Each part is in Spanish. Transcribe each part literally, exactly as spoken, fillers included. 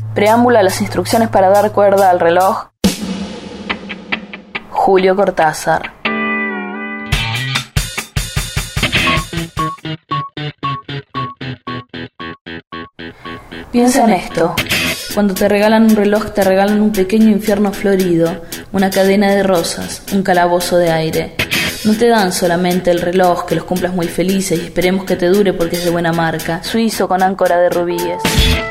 Preámbulo a las instrucciones para dar cuerda al reloj. Julio Cortázar. Piensa en esto. Cuando te regalan un reloj, te regalan un pequeño infierno florido, una cadena de rosas, un calabozo de aire. No te dan solamente el reloj, que los cumplas muy felices y esperemos que te dure porque es de buena marca, suizo con áncora de rubíes.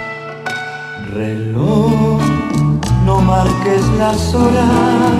Reloj, no marques las horas,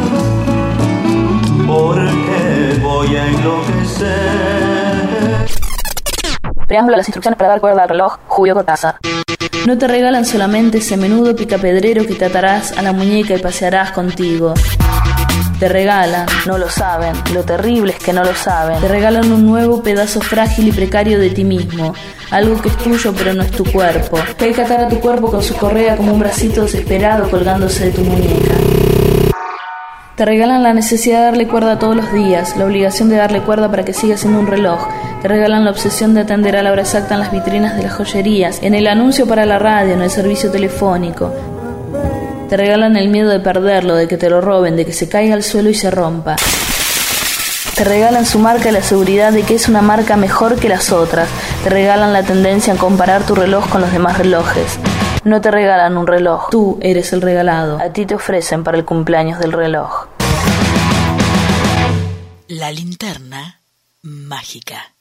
porque voy a enloquecer. Preámbulo a las instrucciones para dar cuerda al reloj. Julio Cortázar. No te regalan solamente ese menudo picapedrero que te atarás a la muñeca y pasearás contigo. Te regalan, no lo saben, lo terrible es que no lo saben, te regalan un nuevo pedazo frágil y precario de ti mismo, algo que es tuyo pero no es tu cuerpo, que hay que atar a tu cuerpo con su correa como un bracito desesperado colgándose de tu muñeca. Te regalan la necesidad de darle cuerda todos los días, la obligación de darle cuerda para que siga siendo un reloj. Te regalan la obsesión de atender a la hora exacta en las vitrinas de las joyerías, en el anuncio para la radio, en el servicio telefónico. Te regalan el miedo de perderlo, de que te lo roben, de que se caiga al suelo y se rompa. Te regalan su marca y la seguridad de que es una marca mejor que las otras. Te regalan la tendencia a comparar tu reloj con los demás relojes. No te regalan un reloj, tú eres el regalado. A ti te ofrecen para el cumpleaños del reloj. La linterna mágica.